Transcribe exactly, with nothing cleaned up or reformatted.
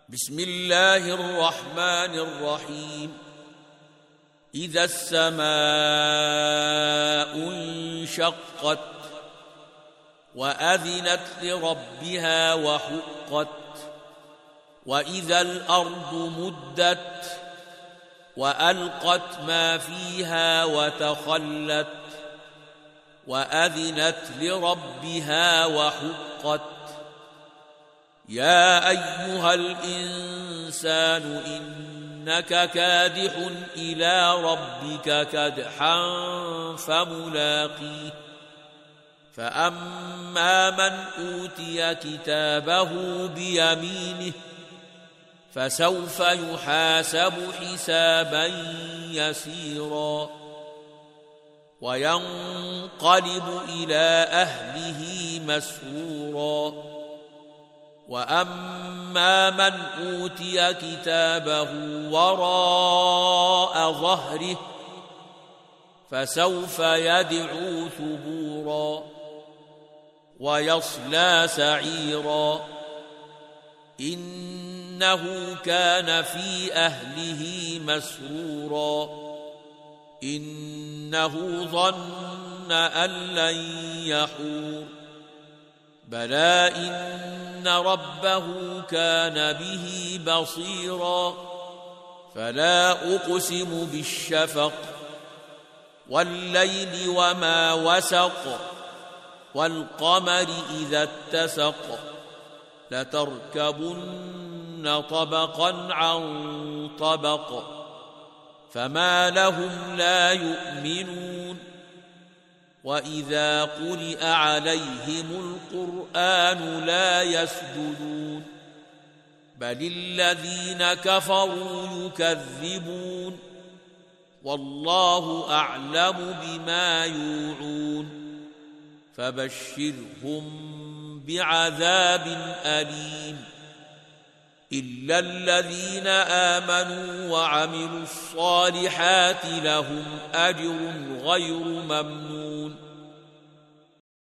بسم الله الرحمن الرحيم إذا السماء انشقت وأذنت لربها وحقت وإذا الأرض مدت وألقت ما فيها وتخلت وأذنت لربها وحقت يا أيها الإنسان إنك كادح إلى ربك كدحا فملاقيه فأما من أوتي كتابه بيمينه فسوف يحاسب حسابا يسيرا وينقلب إلى أهله مسرورا وأما من أوتي كتابه وراء ظهره فسوف يدعو ثبورا ويصلى سعيرا إنه كان في أهله مسرورا إنه ظن أن لن يحور بلى إن ربه كان به بصيرا فلا أقسم بالشفق والليل وما وسق والقمر إذا اتسق لتركبن طبقا عن طبق فما لهم لا يؤمنون وإذا قرئ عليهم القرآن لا يسجدون بل الذين كفروا يكذبون والله أعلم بما يوعون فبشرهم بعذاب أليم إلا الذين آمنوا وعملوا الصالحات لهم أجر غير ممنون